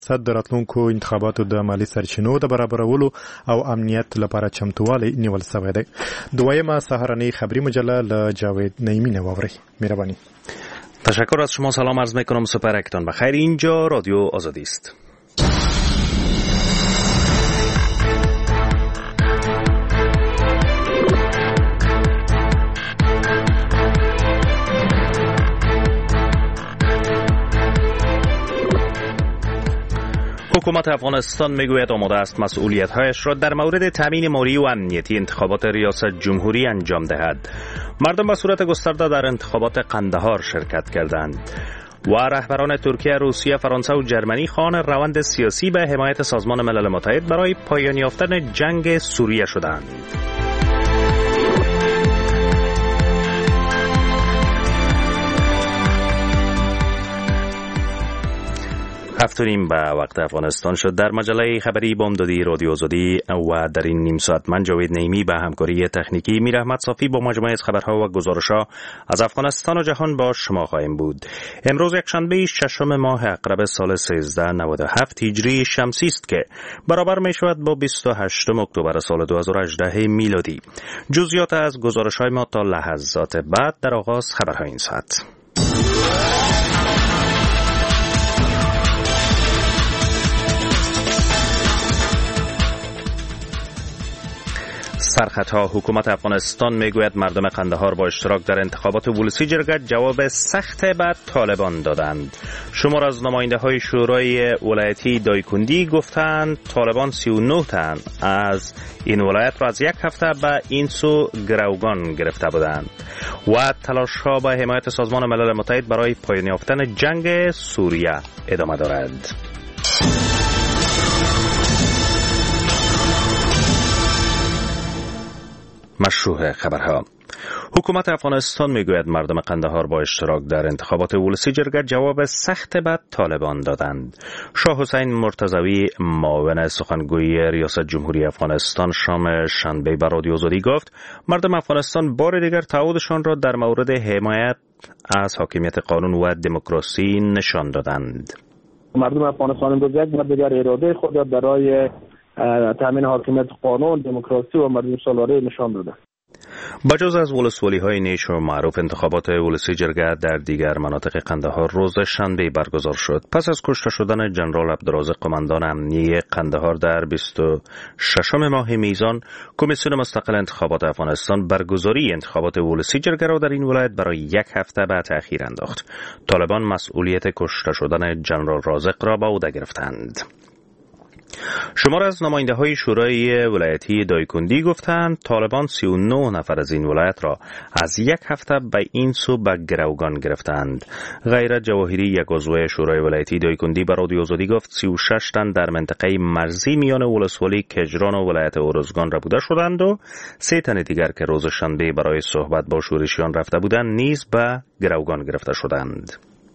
د راتلونکو انتخاباتو د مالي سرچینو د برابرولو او امنیت لپاره چمتووالی نیول شوی دی. دویمه سهارنی خبری مجله له جاوید نعیمی نواری. مهربانی. تشکر از شما. سلام عرض میکنم. سپرکتان بخیر. اینجا رادیو آزادی است. حکومت افغانستان میگوید آماده است مسئولیت‌هایش را در مورد تامین مالی و امنیتی انتخابات ریاست جمهوری انجام دهد. مردم به صورت گسترده در انتخابات قندهار شرکت کردند و رهبران ترکیه، روسیه، فرانسه و جرمنی خواهان روند سیاسی به حمایت سازمان ملل متحد برای پایان یافتن جنگ سوریه شدند. هفتونیم به وقت افغانستان شد. در مجله خبری بامدادی رادیو آزادی و در این نیم ساعت من جاوید نعیمی به همکاری تکنیکی میر احمد صافی با مجموعه از خبرها و گزارش‌ها از افغانستان و جهان با شما خواهیم بود. امروز یکشنبه ششم ماه عقرب سال 1397 هجری شمسی است که برابر می شود با 28 اکتبر سال 2018 میلادی. جزئیات از گزارش‌های ما تا لحظات بعد در آغاز خبرهای این ساعت. سرخطها. حکومت افغانستان میگوید مردم قندهار با اشتراک در انتخابات ولسی جرگت جواب سخت به طالبان دادند. شمار از نماینده های شورای ولایتی دایکندی گفتند طالبان 39 تن از این ولایت را از یک هفته به این سو گروگان گرفته بودند و تلاش ها به حمایت سازمان ملل متحد برای پایان یافتن جنگ سوریه ادامه دارد. مشروع خبرها. حکومت افغانستان میگوید مردم قندهار با اشتراک در انتخابات ولسی جرگت جواب سخت به طالبان دادند. شاه حسین مرتضوی معاون سخنگوی ریاست جمهوری افغانستان شام شنبه به رادیو آزادی گفت مردم افغانستان بار دیگر تعهدشان را در مورد حمایت از حاکمیت قانون و دموکراسی نشان دادند. مردم افغانستان امروز یک بار دیگر اراده خود را برای تامین حاکمیت قانون، دموکراسی و مردم سالاری نشان داده. بجز از ولسوالی‌های نیش و معروف انتخابات ولسی جرگه در دیگر مناطق قندهار روز شنبه برگزار شد. پس از کشته شدن جنرال عبدالرازق قماندان امنیه قندهار در 26 ماه میزان، کمیسیون مستقل انتخابات افغانستان برگزاری انتخابات ولسی جرگه را در این ولایت برای یک هفته به تأخیر انداخت. طالبان مسئولیت کشته شدن جنرال رازق را به عهده گرفتند. شمار از نماینده های شورای ولایتی دایکندی گفتند طالبان 39 نفر از این ولایت را از یک هفته به این سو به گروگان گرفتند. غیرت جواهری یک عضو شورای ولایتی دایکندی به رادیو آزادی گفت 36 تن در منطقه مرزی میان ولسوالی کجران و ولایت اورزگان را بوده شدند و 3 تن دیگر که روز شنبه برای صحبت با شورشیان رفته بودند نیز به گروگان گرفته شدند.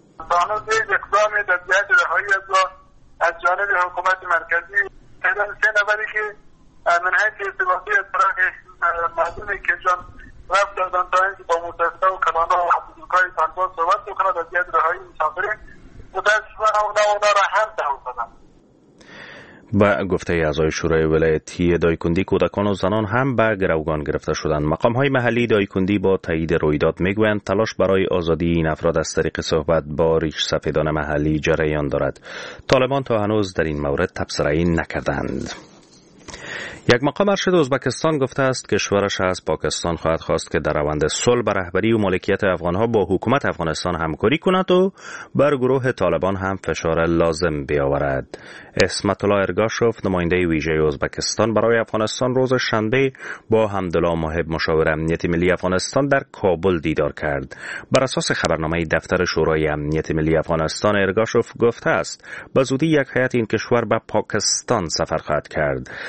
از جانب حکومت مرکزی تعداد 3 نفری که من حیث ارتباطی از طرف مردم کجان رفت دادن تا اینکه با متاسفه و کلانا و حدودهای طالبان صحبت بکنند از یاد رهایی مسافرین متاسفانه اونا را هم دعوت دادن. با گفته اعضای شورای ولایتی دایکندی کودکان و زنان هم به گروگان گرفته شدند. مقام‌های محلی دایکندی با تایید رویداد میگویند تلاش برای آزادی این افراد از طریق صحبت با ریش سفیدان محلی جریان دارد. طالبان تا هنوز در این مورد تبصره‌ای نکردند. یک مقام ارشد ازبکستان گفته است کشورش از پاکستان خواهد خواست که در روند صلح به رهبری و مالکیت افغانها با حکومت افغانستان همکاری کند و بر گروه طالبان هم فشار لازم بیاورد. اسمت الله ارگاشوف نماینده ویژه ازبکستان برای افغانستان روز شنبه با حمدالله محب مشاور امنیت ملی افغانستان در کابل دیدار کرد. بر اساس خبرنامه دفتر شورای امنیت ملی افغانستان ارگاشوف گفته است به زودی یک هیئت این کشور به پاکستان سفر خواهد کرد. در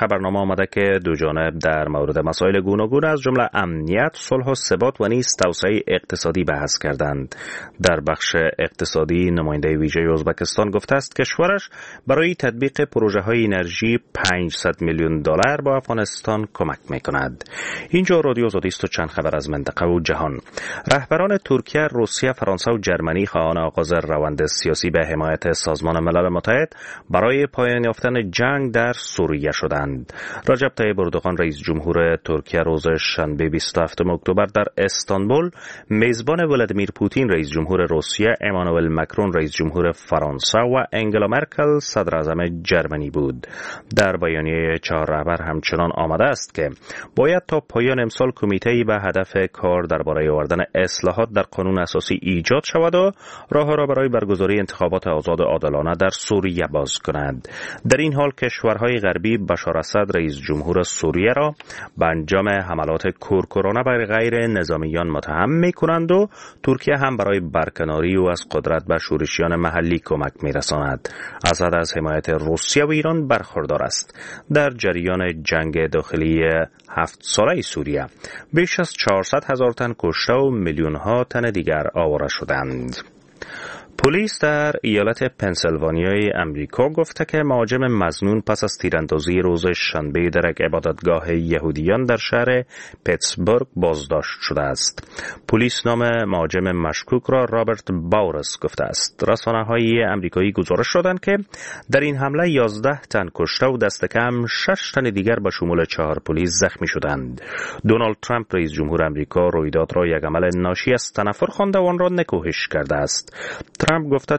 خبرنامه آمده که دو جانب در مورد مسائل گوناگون از جمله امنیت، صلح و ثبات و نیز توسعه اقتصادی بحث کردند. در بخش اقتصادی نماینده ویژه ازبکستان گفته است کشورش برای تطبیق پروژه‌های انرژی 500 میلیون دلار با افغانستان کمک می‌کند. اینجا رادیو آزادی است و چند خبر از منطقه و جهان. رهبران ترکیه، روسیه، فرانسه و جرمنی خواهان آغاز روند سیاسی به حمایت سازمان ملل متحد برای پایان یافتن جنگ در سوریه شدند. رجب طیب اردوغان رئیس جمهور ترکیه روز شنبه 27 اکتبر در استانبول میزبان ولادیمیر پوتین رئیس جمهور روسیه، امانوئل مکرون رئیس جمهور فرانسه و انگلا مرکل صدر اعظم جرمنی بود. در بیانیه چهار رهبر همچنان آمده است که باید تا پایان امسال کمیته‌ای به هدف کار درباره آوردن اصلاحات در قانون اساسی ایجاد شود و راه را برای برگزاری انتخابات آزاد و عادلانه در سوریه باز کند. در این حال کشورهای غربی بشار اسد رئیس جمهور سوریه را به انجام حملات کورکورانه بر غیر نظامیان متهم می‌کنند و ترکیه هم برای برکناری او از قدرت به شورشیان محلی کمک می‌رساند. اسد از حمایت روسیه و ایران برخوردار است. در جریان جنگ داخلی 7 ساله سوریه بیش از 400,000 تن کشته و میلیون‌ها تن دیگر آواره شدند. پلیس در ایالت پنسیلوانیای امریکا گفته که مهاجم مظنون پس از تیراندازی روز شنبه در یک عبادتگاه یهودیان در شهر پیتسبورگ بازداشت شده است. پلیس نام مهاجم مشکوک را رابرت باورس گفته است. رسانه‌های امریکایی گزارش دادند که در این حمله 11 تن کشته و دست کم 6 تن دیگر به شمول 4 پلیس زخمی شدند. دونالد ترامپ رئیس جمهور امریکا رویداد را یک عمل ناشی از تنفر خوانده و آن را نکوهش کرده است. ترامپ گفته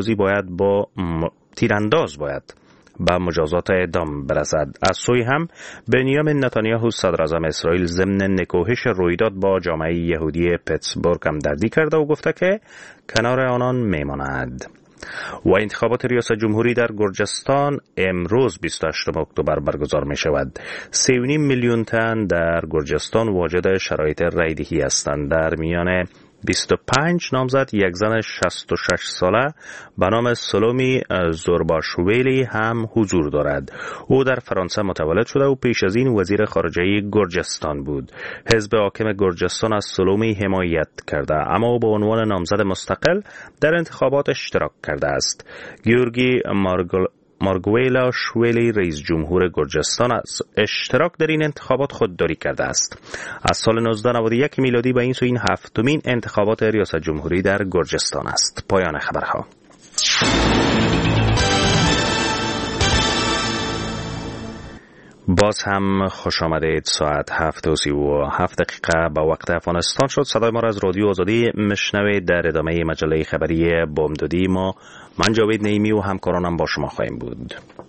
تیرانداز باید به مجازات اعدام برسد. از سوی هم بنیامین نتانیاهو صدر اعظم اسرائیل ضمن نکوهش رویداد با جامعه یهودی پیتسبورگ همدردی کرده و گفته که کنار آنان میماند. و انتخابات ریاست جمهوری در گرجستان امروز 28 اکتبر برگزار می شود. 3.5 میلیون تن در گرجستان واجد شرایط رایدهی هستند. در میان 25 نامزد یک زن 66 ساله به نام سلومی زورباشویلی هم حضور دارد. او در فرانسه متولد شده و پیش از این وزیر خارجه گرجستان بود. حزب حاکم گرجستان از سلومی حمایت کرده اما به عنوان نامزد مستقل در انتخابات اشتراک کرده است. گیورگی مارگویلا شویلی رئیس جمهور گرجستان از اشتراک در این انتخابات خودداری کرده است. از سال 1991 میلادی به این سو این هفتمین انتخابات ریاست جمهوری در گرجستان است. پایان خبرها. باز هم خوش آمدید. ساعت 7:37 به وقت افغانستان شد. صدای ما را از رادیو آزادی مشنوید. در ادامه مجله خبری بامدادی ما من جاوید نعیمی و همکارانم با شما خواهیم بود.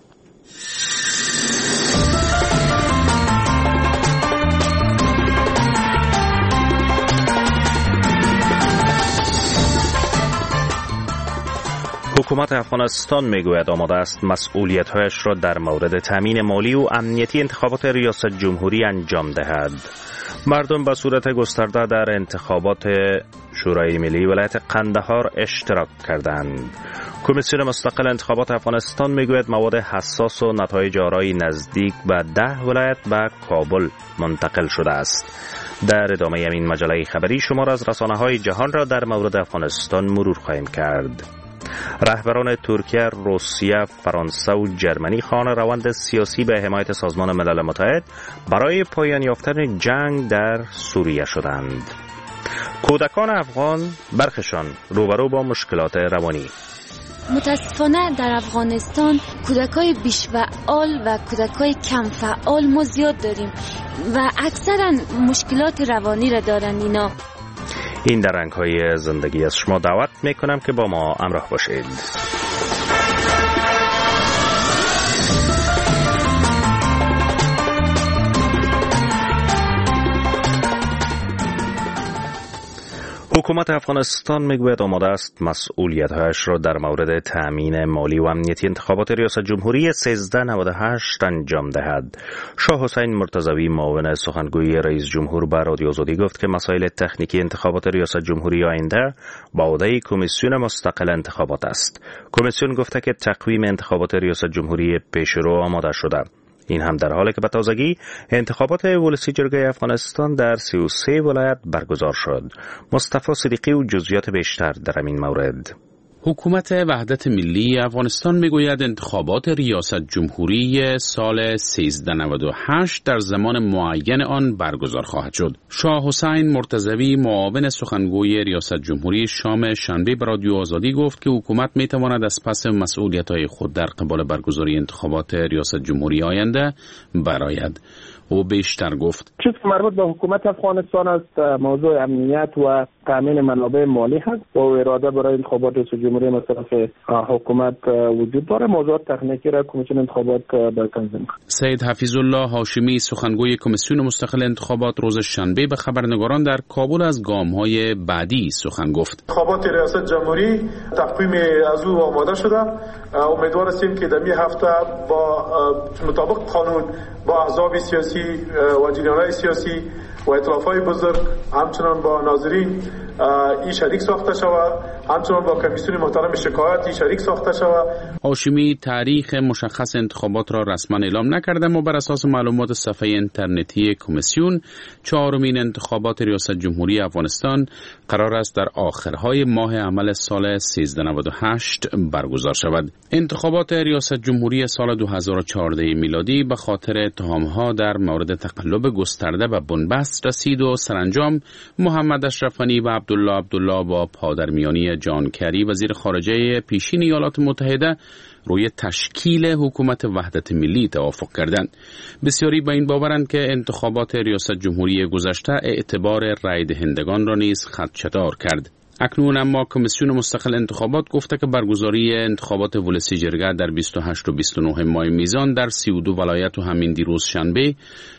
حکومت افغانستان میگوید آماده است مسئولیت‌هایش را در مورد تامین مالی و امنیتی انتخابات ریاست جمهوری انجام دهد. مردم به صورت گسترده در انتخابات شورای ملی ولایت قندهار اشتراک کردند. کمیسیون مستقل انتخابات افغانستان میگوید مواد حساس و نتایج آرای نزدیک به 10 ولایت به کابل منتقل شده است. در ادامه این مجله خبری شما را از رسانه‌های جهان را در مورد افغانستان مرور خواهیم کرد. رهبران ترکیه، روسیه، فرانسه و جرمنی خواهان روند سیاسی به حمایت سازمان ملل متحد برای پایان یافتن جنگ در سوریه شدند. کودکان افغان برخشان روبرو با مشکلات روانی. متاسفانه در افغانستان کودکای بیش فعال و کودکای کم فعال ما زیاد داریم و اکثرا مشکلات روانی را دارن. اینا این در رنگ‌های زندگی از شما دعوت میکنم که با ما همراه باشید. حکومت افغانستان میگوید آماده است مسئولیت‌هایش را در مورد تأمین مالی و امنیتی انتخابات ریاست جمهوری 1398 انجام دهد. شاه حسین مرتضوی معاون سخنگوی رئیس جمهور به رادیو آزادی گفت که مسائل تکنیکی انتخابات ریاست جمهوری آینده به عهده کمیسیون مستقل انتخابات است. کمیسیون گفته که تقویم انتخابات ریاست جمهوری پیشرو آماده شده. این هم در حالی که به تازگی انتخابات ولسی جرگه افغانستان در 33 ولایت برگزار شد. مصطفی صدیقی و جزئیات بیشتر در این مورد. حکومت وحدت ملی افغانستان میگوید انتخابات ریاست جمهوری سال 1398 در زمان معین آن برگزار خواهد شد. شاه حسین مرتضوی معاون سخنگوی ریاست جمهوری شام شنبه به رادیو آزادی گفت که حکومت میتواند از پس مسئولیت‌های خود در قبال برگزاری انتخابات ریاست جمهوری آینده برآید. او بیشتر گفت چیزی که مربوط به حکومت افغانستان است موضوع امنیت و تامین منابع مالی هست و اراده برای انتخابات رئیس جمهوری مصرف حکومت وجود داره. موضوع تکنیکی را کمیسیون انتخابات به تنظیم. سید حفیظ الله هاشمی سخنگوی کمیسیون مستقل انتخابات روز شنبه به خبرنگاران در کابل از گام‌های بعدی سخن گفت. انتخابات ریاست جمهوری تقویم از او آماده شده. امیدوار هستیم که در این هفته با مطابق قانون با احزاب سیاسی و جریان‌های سیاسی و ائتلاف‌های بزرگ همچنان با ناظرین این شریک ساخته شود، همچنان با کمیسیون محترم شکایت شریک ساخته شود. هاشمی تاریخ مشخص انتخابات را رسما اعلام نکرده، اما بر اساس معلومات صفحه اینترنتی کمیسیون چهارمین انتخابات ریاست جمهوری افغانستان قرار است در آخرهای ماه عمل سال 1398 برگزار شود. انتخابات ریاست جمهوری سال 2014 میلادی به خاطر اتهام‌ها در مورد تقلب گسترده و بنبست رسید و سرانجام محمد اشرف غنی و عبدالله با پادرمیانی جان کری وزیر خارجه پیشین ایالات متحده روی تشکیل حکومت وحدت ملی توافق کردند. بسیاری با این باورند که انتخابات ریاست جمهوری گذشته اعتبار رای دهندگان را نیز خدشه‌دار کرد. اکنون اما کمیسیون مستقل انتخابات گفته که برگزاری انتخابات ولسی جرگه در 28 و 29 ماه میزان در 32 ولایت و همین دیروز شنبه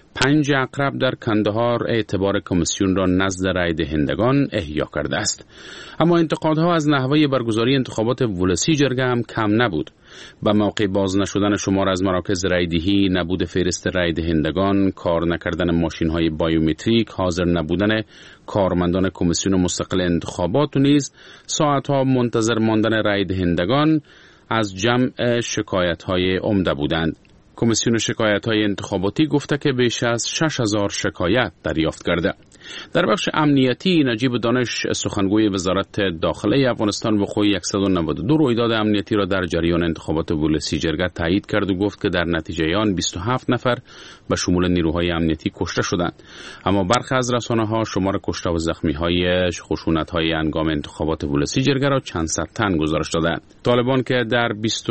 5 عقرب در کندهار اعتبار کمیسیون را نزد رای دهندگان احیا کرده است. اما انتقادها از نحوه برگزاری انتخابات ولسی جرگه هم کم نبود. به موقع باز نشدن شمار از مراکز رایدهی، نبود فهرست رای دهندگان، کار نکردن ماشین‌های بایومتریک، حاضر نبودن کارمندان کمیسیون مستقل انتخابات و نیز ساعت‌ها منتظر ماندن رای دهندگان از جمع شکایت‌های عمده بودند. کمیسیون شکایت‌های انتخاباتی گفته که بیش از 6000 شکایت دریافت کرده. در بخش امنیتی نجیب دانش سخنگوی وزارت داخله افغانستان وقوع 192 رویداد امنیتی را در جریان انتخابات ولسی جرگه تایید کرد و گفت که در نتیجه آن 27 نفر به شمول نیروهای امنیتی کشته شدند. اما برخی از رسانه‌ها شمار کشته و زخمی‌های خشونت‌های هنگام انتخابات ولسی جرگه را چند صد تن گزارش دادند. طالبان که در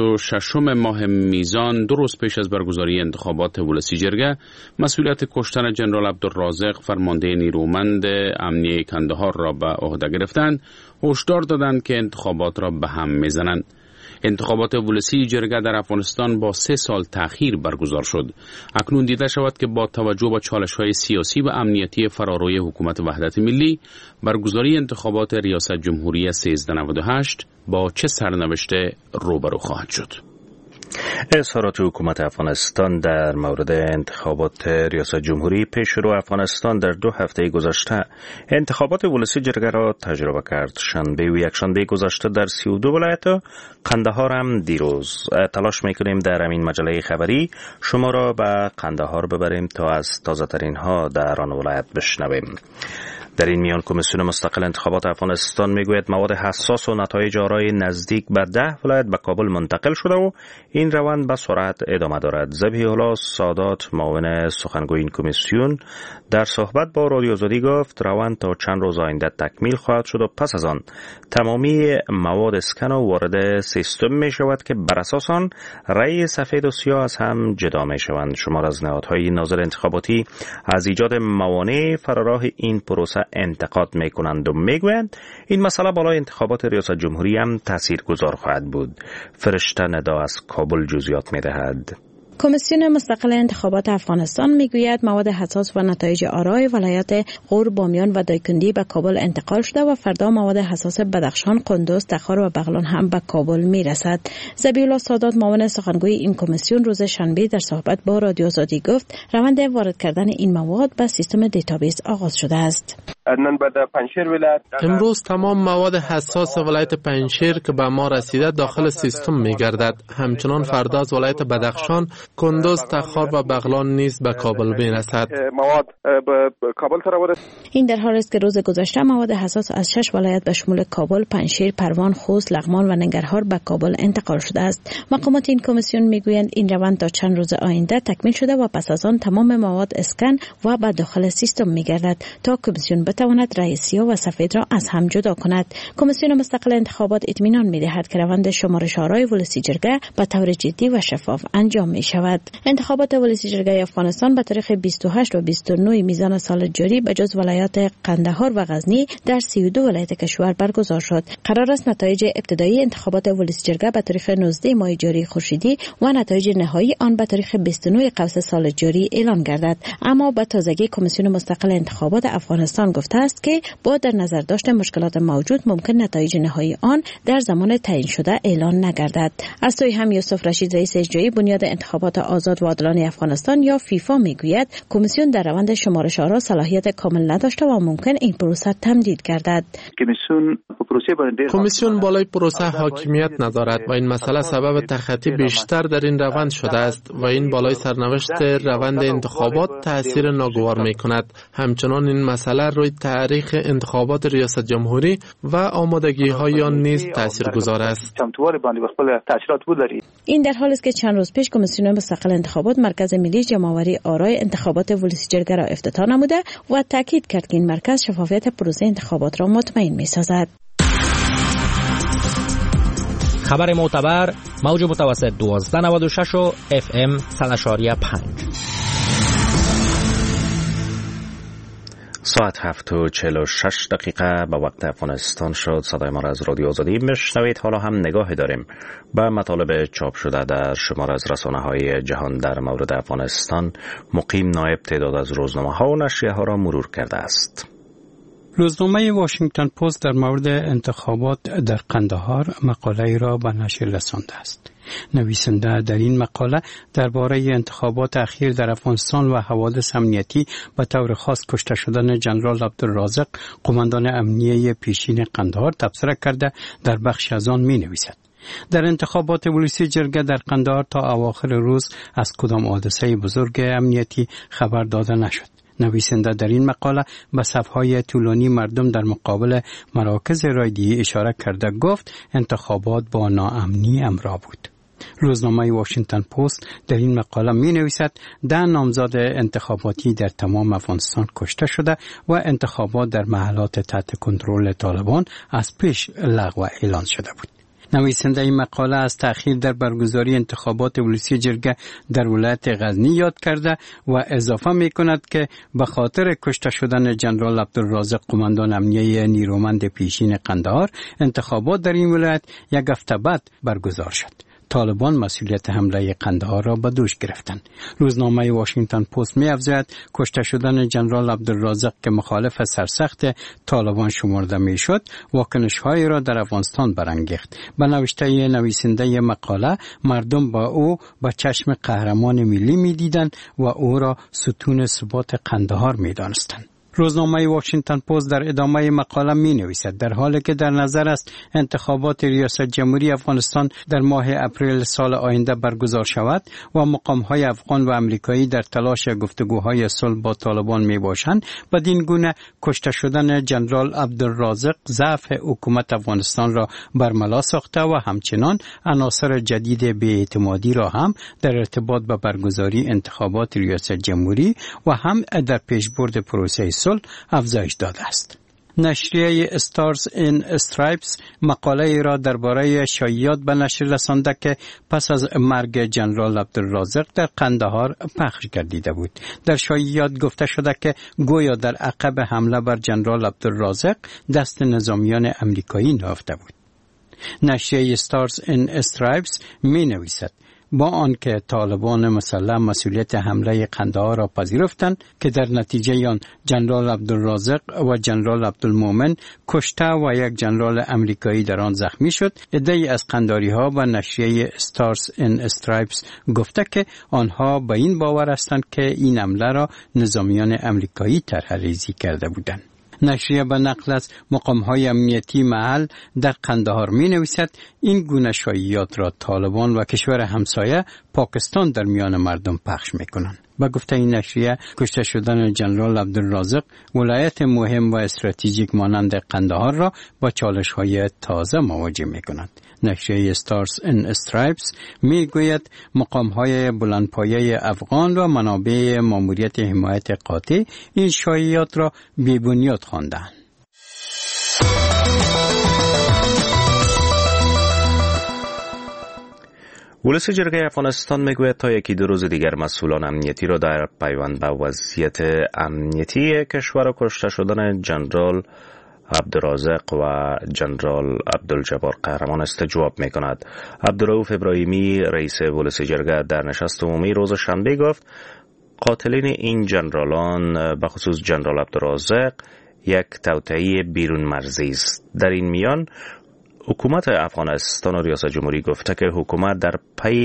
26 ماه میزان 2 روز پیش از برگزاری انتخابات ولسی جرگه مسئولیت کشتن جنرال عبدالرازق فرمانده نیرومند امنیه کندهار را به عهده گرفتند، هشدار دادند که انتخابات را به هم میزنند. انتخابات ولسی جرگه در افغانستان با 3 سال تأخیر برگزار شد. اکنون دیده شود که با توجه به چالش‌های سیاسی و امنیتی فراروی حکومت وحدت ملی، برگزاری انتخابات ریاست جمهوری 1398 با چه سرنوشته روبرو خواهد شد. اظهارات حکومت افغانستان در مورد انتخابات ریاست جمهوری پیش رو افغانستان در 2 هفته گذشته انتخابات ولسی جرگه را تجربه کرد. شنبه و یکشنبه گذشته در 32 ولایت و قندهار هم دیروز. تلاش میکنیم در این مجله خبری شما را به قندهار ببریم تا از تازه ترین ها در آن ولایت بشنویم. در این میان کمیسیون مستقل انتخابات افغانستان میگوید مواد حساس و نتایج آرای نزدیک به 10 ولایت به کابل منتقل شده و این روند به سرعت ادامه دارد. ذبیح الله سادات معاون سخنگوی این کمیسیون در صحبت با رادیو آزادی گفت روند تا چند روز آینده تکمیل خواهد شد و پس از آن تمامی مواد اسکن و وارد سیستم می شود که بر اساس آن رأی سفید و سیاه از هم جدا می شوند. شمار از نهادهای ناظر انتخاباتی از ایجاد موانع فراراه این پروسه انتقاد می کنند و می گویند این مسئله بالای انتخابات ریاست جمهوری هم تاثیرگذار خواهد بود. فرشته ندا از کابل جزئیات می دهد. کمیسیون مستقل انتخابات افغانستان میگوید مواد حساس و نتایج آرای ولایات غور، بامیان و دایکندی به کابل انتقال شده و فردا مواد حساس بدخشان، قندوز، تخار و بغلان هم به کابل میرسد. ذبیح الله سادات معاون سخنگوی این کمیسیون روز شنبه در صحبت با رادیو آزادی گفت روند وارد کردن این مواد به سیستم دیتابیس آغاز شده است. امروز تمام مواد حساس ولایت پنجشیر که به ما رسیده داخل سیستم می‌گردد. همچنان فردا از ولایت بدخشان کندوز، تخار و بغلان نیز به کابل می‌رسد. مواد به کابل تراورد. این در حالی است که روز گذشته مواد حساس از 6 ولایت به شمول کابل، پنجشیر، پروان، خوست، لغمان و ننگرهار به کابل انتقال شده است. مقامات این کمیسیون میگویند این روند تا چند روز آینده تکمیل شده و پس از آن تمام مواد اسکن و به داخل سیستم میگردد تا کمیسیون بتواند رئیسی‌ها و سفید را از هم جدا کند. کمیسیون مستقل انتخابات اطمینان می‌دهد که روند شمارش آرای ولسی جرگه به طور جدی و شفاف انجام می‌شود. انتخابات ولسی جرگه افغانستان به تاریخ 28 و 29 میزان سال جاری به جز ولایات قندهار و غزنی در 32 ولایت کشور برگزار شد. قرار است نتایج ابتدایی انتخابات ولسی جرگه به تاریخ 19 ماه جاری خورشیدی و نتایج نهایی آن به تاریخ 29 قوس سال جاری اعلان گردد. اما به تازگی کمیسیون مستقل انتخابات افغانستان گفته است که با در نظر داشت مشکلات موجود ممکن نتایج نهایی آن در زمان تعیین شده اعلان نگردد. از سوی هم یوسف رشید رئیس اجرایی بنیاد انتخابات آزاد و عادلانه افغانستان یا فیفا میگوید کمیسیون در روند شمارش آرا صلاحیت کامل نداشته و ممکن این پروسه تمدید گردد. کمیسیون بالای پروسه حاکمیت ندارد و این مسئله سبب تخطی بیشتر در این روند شده است و این بالای سرنوشت روند انتخابات تأثیر ناگوار می کند. همچنان این مسئله روی تاریخ انتخابات ریاست جمهوری و آمادگی های آن نیز تاثیرگذار است. این در حالی است که چند روز پیش کمیسیون مستقل انتخابات مرکز ملی جمع‌آوری آرای انتخابات ولسی جرگه را افتتاح نموده و تاکید کرد که این مرکز شفافیت پروسه انتخابات را مطمئن می‌سازد. خبر معتبر موج متوسط 1296 و FM 100.5. ساعت 7:46 به وقت افغانستان شد. صدای ما را از رادیو آزادی میشنوید. حالا هم نگاهی داریم به مطالب چاپ شده در شمار از رسانه‌های جهان در مورد افغانستان. مقیم نایب تعداد از روزنامه‌ها و نشریه‌ها را مرور کرده است. روزنامه واشنگتن پست در مورد انتخابات در قندهار مقاله‌ای را به نشر رسانده است. نویسنده در این مقاله درباره انتخابات اخیر در افغانستان و حوادث امنیتی به طور خاص کشته شدن جنرال عبدالرازق قماندان امنیه پیشین قندهار تبصره کرده در بخش از آن می‌نویسد: در انتخابات ولسی جرگه در قندهار تا اواخر روز از کدام حادثه بزرگ امنیتی خبر داده نشد. نویسنده در این مقاله به صفهای طولانی مردم در مقابل مراکز رایدهی اشاره کرده گفت انتخابات با ناامنی همراه بود. روزنامه واشنگتن پست در این مقاله می نویسد 10 نامزد انتخاباتی در تمام افغانستان کشته شده و انتخابات در محلات تحت کنترل طالبان از پیش لغو اعلان شده بود. نویسنده این مقاله از تأخیر در برگزاری انتخابات ولسی جرگه در ولایت غزنی یاد کرده و اضافه می کند که به خاطر کشته شدن جنرال عبدالرازق قماندان امنیه نیرومند پیشین قندهار انتخابات در این ولایت یک هفته بعد برگزار شد. طالبان مسئولیت حمله قندهار را به دوش گرفتند. روزنامه واشنگتن پست می‌افزاید کشته شدن جنرال عبدالرازق که مخالف سرسخت طالبان شمرده میشد واکنش‌هایی را در افغانستان برانگیخت. به نوشته نویسنده مقاله مردم با او با چشم قهرمان ملی می‌دیدند و او را ستون ثبات قندهار می‌دانستند. روزنامه واشنگتن پست در ادامه مقاله می نویسد در حالی که در نظر است انتخابات ریاست جمهوری افغانستان در ماه اپریل سال آینده برگزار شود و مقام‌های افغان و امریکایی در تلاش گفتگوهای صلح با طالبان می باشند، بدین گونه کشته شدن جنرال عبدالرازق ضعف حکومت افغانستان را برملا ساخته و همچنان عناصر جدید بی‌اعتمادی را هم در ارتباط با برگزاری انتخابات ریاست جمهوری و هم در پیشبرد پروسه افزایش داده است. نشریه استارز این استرایپس مقاله را درباره شایعات به نشر رسانده که پس از مرگ جنرال عبدالرازق در قندهار پخش گردیده بود. در شایعات گفته شده که گویا در عقب حمله بر جنرال عبدالرازق دست نظامیان امریکایی نهفته بود. نشریه استارز این استرایپس می نویسد با آنکه طالبان مسلح مسئولیت حمله قندهار را پذیرفتند که در نتیجه آن جنرال عبدالرازق و جنرال عبدالمومن کشته و یک جنرال امریکایی در آن زخمی شد، عده‌ای از قندهاری‌ها و نشریه استارز این استرایپس گفته که آنها به این باور هستند که این حمله را نظامیان امریکایی طرح‌ریزی کرده بودند. نشریه به نقل از مقام‌های امنیتی محل در قندهار می‌نویسد این گونه شایعات را طالبان و کشور همسایه پاکستان در میان مردم پخش می‌کنند. با گفته این نشریه، کشته شدن جنرال عبدالرازق ولایت مهم و استراتژیک مانند قندهار را با چالش‌های تازه مواجه می‌کند. نشریه استارز ان استرایپس میگوید مقام‌های بلندپایه افغان و منابع ماموریت حمایت قاطع این شایعات را بی‌بنیاد خواندند. ولسی جرگه افغانستان میگوید تا یکی دو روز دیگر مسئولان امنیتی را در پیوند به وضعیت امنیتی کشور و کشته شدن جنرال عبدالرازق و جنرال عبدالجبار قهرمان استجواب می کند. عبدالرؤوف ابراهیمی رئیس ولسی جرگه در نشست عمومی روز شنبه گفت قاتلین این جنرالان به خصوص جنرال عبدالرازق یک توطئه بیرون مرزی است. در این میان حکومت افغانستان و ریاست جمهوری گفته که حکومت در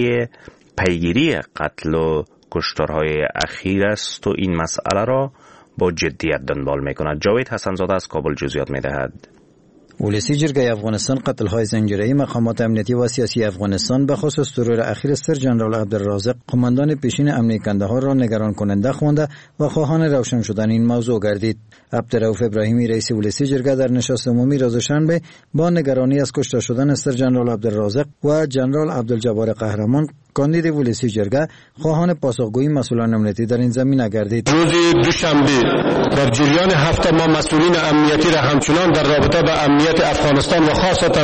پیگیری قتل و کشتارهای اخیر است و این مسئله را با جدیت دنبال می‌کند. جاوید حسنزاده از کابل جزئیات می‌دهد. ولسی جرگه افغانستان قتل‌های زنجیره‌ای مقامات امنیتی و سیاسی افغانستان به خصوص ترور اخیر سر جنرال عبدالرازق قماندان پیشین امنیه کندهار را نگران کننده خوانده و خواهان روشن شدن این موضوع گردید. عبدالرؤوف ابراهیمی رئیس ولسی جرگه در نشست عمومی روز شنبه با نگرانی از کشته شدن سر جنرال عبدالرازق و جنرال عبدالجبار قهرمان کاندید ولسی جرگه خواهان پاسخگویی مسئولان امنیتی در این زمینه گردید. روز دوشنبه در جریان هفته ما مسئولین امنیتی را همچنان در رابطه با امنیت افغانستان و خاصتا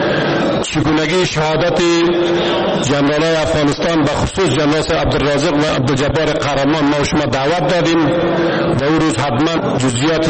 چگونگی شهادت جنرالای افغانستان به خصوص جنرال عبدالرازق و عبدالجبار قهرمان ما شما دعوت دادیم و او روز حتما جزئیات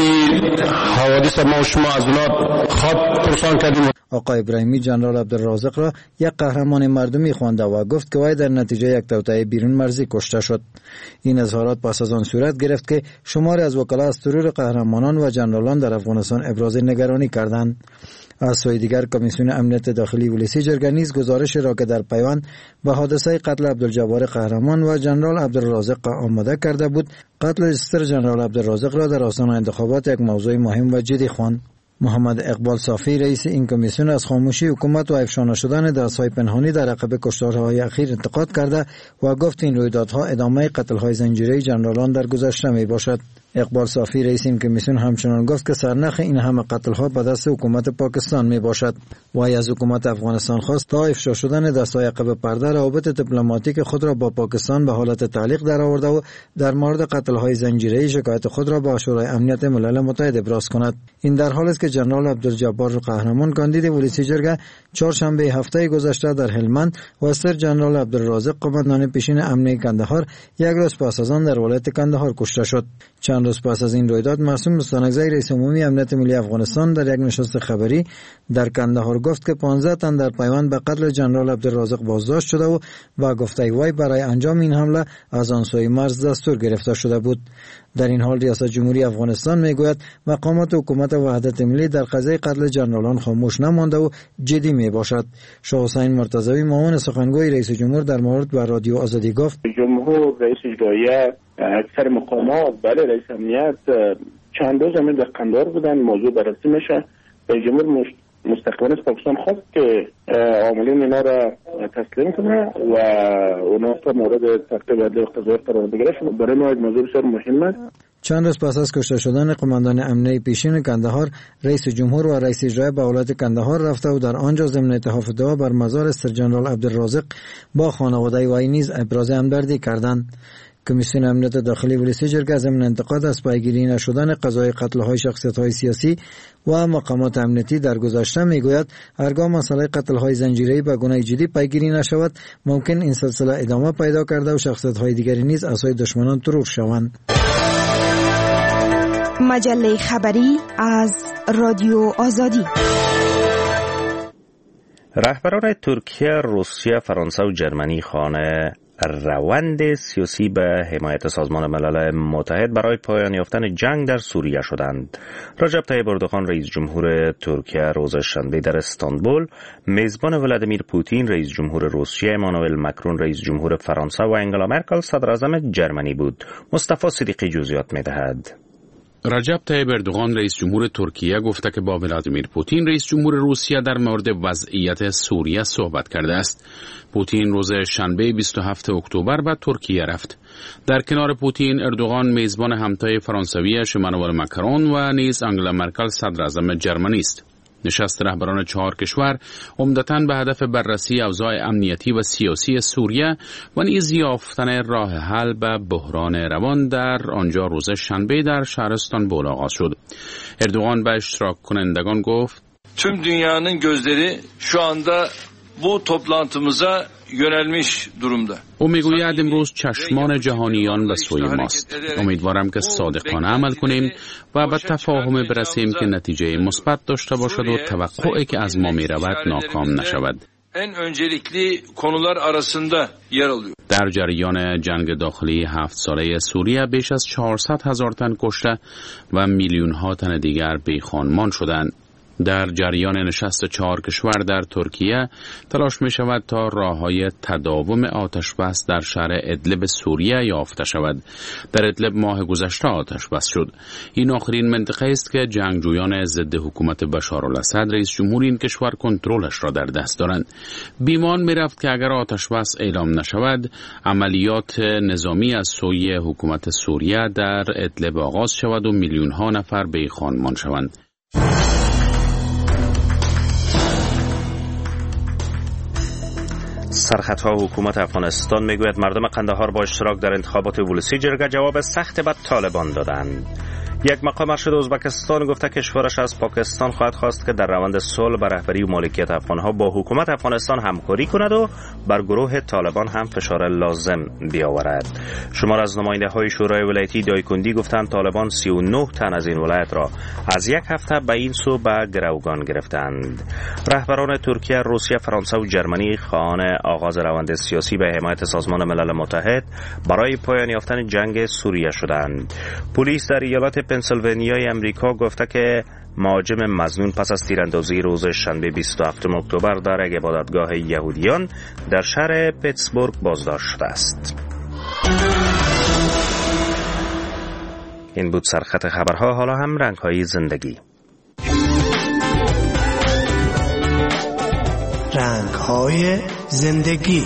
حوادث ما شما از اونا خط پرسان کردیم. آقای ابراهیمی جنرال عبدالرازق را یک قهرمان مردمی خوانده و گفت که وی در نتیجه یک توطئه بیرون مرزی کشته شد. این اظهارات پس از آن صورت گرفت که شماری از وکلا از ترور قهرمانان و جنرالان در افغانستان ابراز نگرانی کردند. از سوی دیگر کمیسیون امنیت داخلی ولسی جرگه نیز گزارش را که در پیوند به حادثه قتل عبدالجبار قهرمان و جنرال عبدالرازق آماده کرده بود، قتل سر جنرال عبدالرازق را در آستانه انتخابات یک موضوع مهم و جدی خواند. محمد اقبال صافی رئیس این کمیسیون از خاموشی حکومت و افشا شدن دست‌های پنهانی در عقب کشتارهای اخیر انتقاد کرده و گفت این رویدادها ادامه قتل‌های زنجیره‌ای جنرالان در گذشته میباشد. اقبال صافی رئیس این کمیسیون همچنان گفت که سرنخ این همه قتل‌ها به دست حکومت پاکستان میباشد. وی از حکومت افغانستان خواست تا افشا شدن دست‌های عقب پرده روابط دیپلماتیک خود را با پاکستان به حالت تعلیق درآورده و در مورد قتل‌های زنجیره‌ای شکایت خود را به شورای امنیت ملل متحد ابراز کند. این در حالی است که جنرال عبدالجبار قهرمان کاندید ولسی جرگه چهارشنبه هفته گذشته در هلمند و سر جنرال عبدالرازق قماندان پیشین امنیه کندهار یک روز پس از آن در ولایت کندهار کشته شد. چند روز پس از این رویداد معصوم مستانکزی رئیس عمومی امنیت ملی افغانستان در یک نشست خبری در کندهار گفت که 15 تن در پیوند به قتل جنرال عبدالرازق بازداشت شده و با گفته وی برای انجام این حمله از آن سوی مرز دستور گرفته شده بود. در این حال ریاست جمهوری افغانستان میگوید مقامات حکومت وحدت ملی در قضیه قتل جنرالان خاموش نمانده و جدی میباشد. شاه حسین مرتضوی معاون سخنگوی رئیس جمهور در مورد با رادیو آزادی گفت جمهور رئیس اجرایی اکثر مقامات بله رئیس امنیت چند روز همین در قندهار بودن موضوع بررسی میشه. رئیس جمهور مستقیما از پاکستان خواست که عاملین اینا را تسلیم کنه و اونا تا مورد ترتیب عدل قضایی قرار بگیره. برای ما یک موضوع بسیار مهم است. چند روز پس از کشته شدن قماندان امنیه پیشین کندهار، رئیس جمهور و رئیس اجرایی به ولایت کندهار رفته و در آنجا ضمن التحاف دعا بر مزار سر جنرال عبدالرازق با خانواده وی نیز ابراز همدردی کردند. کمیسیون امنیت داخلی ولسی جرگه ضمن انتقاد از پیگیری نشدن قضای قتل‌های شخصیت‌های سیاسی و مقامات امنیتی در گذشته میگوید هرگاه مسئله قتل‌های زنجیره‌ای به گونه جدی پیگیری نشود ممکن این سلسله ادامه پیدا کرده و شخصیت‌های دیگری نیز اسای دشمنان ترور شوند. مجله خبری از رادیو آزادی. رهبران ترکیه، روسیه، فرانسه و جرمنی خانه روند سیاسی به حمایت سازمان ملل متحد برای پایان یافتن جنگ در سوریه شدند. رجب طیب اردوغان رئیس جمهور ترکیه روز شنبه در استانبول میزبان ولادیمیر پوتین رئیس جمهور روسیه، امانوئل مکرون رئیس جمهور فرانسه و انگلا مرکل صدر اعظم جرمنی بود. مصطفی صدیقی جزئیات می‌دهد. رجب طیب اردوغان رئیس جمهور ترکیه گفته که با ولادیمیر پوتین رئیس جمهور روسیه در مورد وضعیت سوریه صحبت کرده است. پوتین روز شنبه 27 اکتبر به ترکیه رفت. در کنار پوتین، اردوغان میزبان همتای فرانسویش امانوئل ماکرون و نیز آنگلا مرکل صدر اعظم جرمنی است. نشست رهبران 4 کشور عمدتاً به هدف بررسی اوضاع امنیتی و سیاسی سوریه و نیز یافتن راه حل به بحران روان در آنجا roz şanbe در şehir İstanbul آغاز شد. اردوغان به اشتراک کنندگان گفت: Tüm dünyanın gözleri şu anda bu toplantımıza yönelmiş durumda. او میگوید امروز چشمان جهانیان به سوی ماست. امیدوارم که صادقانه عمل کنیم و به تفاهم برسیم که نتیجه مثبت داشته باشد و توقعی که از ما میرود ناکام نشود. En öncelikli konular arasında yer alıyor. در جریان جنگ داخلی 7 ساله سوریه بیش از 400,000 تن کشته و میلیون ها تن دیگر بیخانمان شدند. در جریان نشست 4 کشور در ترکیه تلاش می شود تا راه‌های تداوم آتش بس در شهر ادلب سوریه یافته شود. در ادلب ماه گذشته آتش بس شد. این آخرین منطقه است که جنگجویان ضد حکومت بشارالاسد رئیس جمهور این کشور کنترلش را در دست دارند. بیمان می رفت که اگر آتش بس اعلام نشود، عملیات نظامی از سوی حکومت سوریه در ادلب آغاز شود و میلیون ها نفر بیخانمان شوند. سرخطها حکومت افغانستان میگوید مردم قندهار با اشتراک در انتخابات ولسی جرگه جواب سخت به طالبان دادند. یک مقام ارشد ازبکستان گفته کشورش از پاکستان خواهد خواست که در روند صلح به رهبری و مالکیت افغانها با حکومت افغانستان همکاری کند و بر گروه طالبان هم فشار لازم بیاورد. شمار از نماینده‌های شورای ولایتی دایکندی گفتند طالبان 39 تن از این ولایت را از یک هفته به این سو به گروگان گرفتند. رهبران ترکیه، روسیه، فرانسه و جرمنی خواهان آغاز روند سیاسی به حمایت سازمان ملل متحد برای پایان یافتن جنگ سوریه شدند. پلیس در ایالت پنسیلوانیای امریکا گفته که مهاجم مظنون پس از تیراندازی روز شنبه 27 اکتبر در یک عبادتگاه یهودیان در شهر پیتسبورگ بازداشت شده است. این بود سرخط خبرها. حالا هم رنگ‌های زندگی. رنگ‌های زندگی.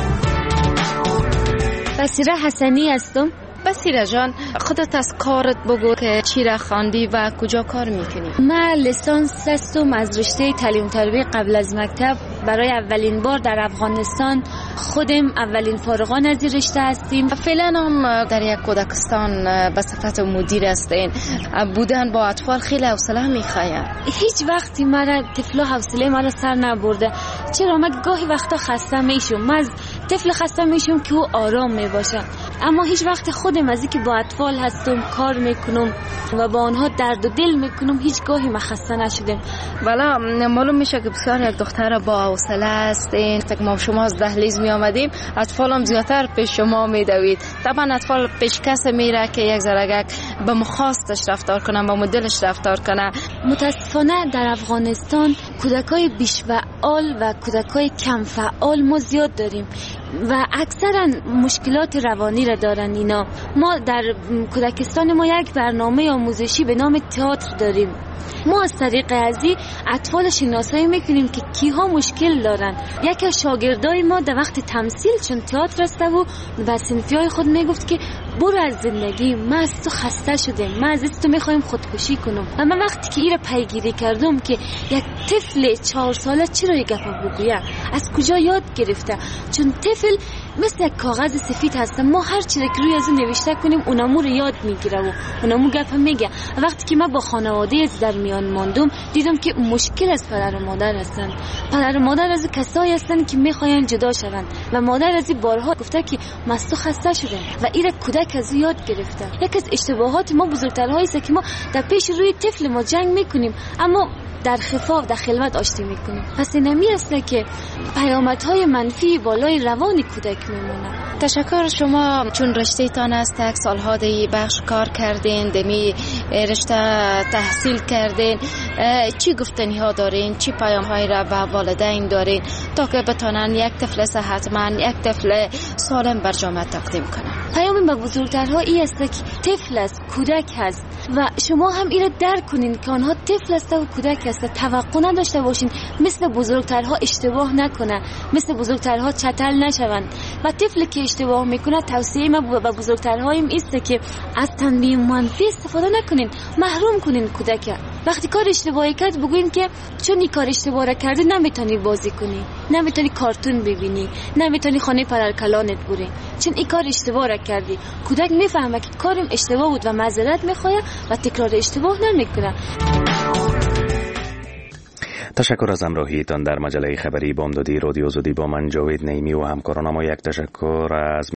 بصیره حسنی هستم. بصیره جان، خودت از کارت بگو که چی را خواندی و کجا کار میکنی؟ من لیسانس هستم از رشته تعلیم تربیت قبل از مکتب. برای اولین بار در افغانستان خودم اولین فارغان از این رشته هستیم. فعلا هم در یک کودکستان به صفت مدیر هستین. بودن با اطفال خیلی حوصله میخواد. هیچ وقتی مرا طفلا حوصله مرا سر نبرده. چرا من گاهی وقتا خسته میشم. من از طفل خسته میشم که او آرام میباشه. اما هیچ وقت خودم از اینکه با اطفال هستم کار میکنم و با آنها درد و دل میکنم هیچ گاهی من خسته نشدم. والا معلوم میشه که بسیار یک دختر با حوصله هستین. فکر ما شما از دهلیز می آمدیم اطفال هم زیادتر پیش شما میدوید. طبعا اطفال پیش کسی میره که یک ذره به مخواستش رفتار کنه، با مدلش رفتار کنه. متاسفانه در افغانستان کودکای بیش فعال و کودکای کم فعال ما زیاد داریم و اکثرا مشکلات روانی را دارن اینا. ما در کودکستان ما یک برنامه آموزشی به نام تئاتر داریم. ما از طریق ازی اطفال شناسایی میکنیم که کیها مشکل دارن. یکی از شاگردای ما در وقت تمثیل چون تئاتر است و به صنفیای خود میگفت که برو از زندگی، من از تو خسته شدم، من از تو میخوایم خودکشی کنم. و من وقتی که این را پیگیری کردم که یک طفل 4 ساله چرا یک گپ بگوید، از کجا یاد گرفته، چون طفل مثل یک کاغذ سفید هست. ما هر چیزی که روی از اون نوشته کنیم اونمو رو یاد میگیره و اونمو گپ میگه. وقتی که من با خانواده در میان ماندم دیدم که مشکل از پدر و مادر هستن. پدر و مادر از کسایی هستن که میخواین جدا شوند و مادر از بارها گفته که من از تو خسته شدم و این کودک از یاد گرفته. یک از اشتباهات ما بزرگترهایی است که ما در پیش روی طفل ما جنگ میکنیم اما در خفاف در خلوت آشتی میکنیم. پس نمی است که پیامدهای منفی بالای روان کودک میمونه. تشکر شما چون رشته تان است یک سالها دی بخش کار کردین، دمی رشته تحصیل کردین، چی گفتنی ها دارین، چی پیام های را به والدین دارین تا که بتانن یک طفل صحتمند، یک طفل سالم بر جامعه تقدیم کنن؟ پیام به بزرگترها این است که طفل است، کودک هست و شما هم این را درک کنین که آنها طفل است و کودک است. توقع نداشته باشین مثل بزرگترها اشتباه نکنه، مثل بزرگترها چتل نشوند و طفلی که اشتباه میکنه توصیه ما به بزرگترها این است که از تنبیه منفی استفاده نکنین، محروم کنین کودک. وقتی کار اشتباهی کرد بگوین که چون این کار اشتباه را کردی نمیتونی بازی کنی، نمیتونی کارتون ببینی، نمیتونی خانه پرالکلانت بری، چون این کار اشتباه را کردی. کودک میفهمه که کارم اشتباه بود و معذرت میخواد و تکرار اشتباه نمیکنه. تشکر از همراهیتان در مجله خبری بامدادی رادیو آزادی با من جاوید نعیمی و همکارانم. یک تشکر از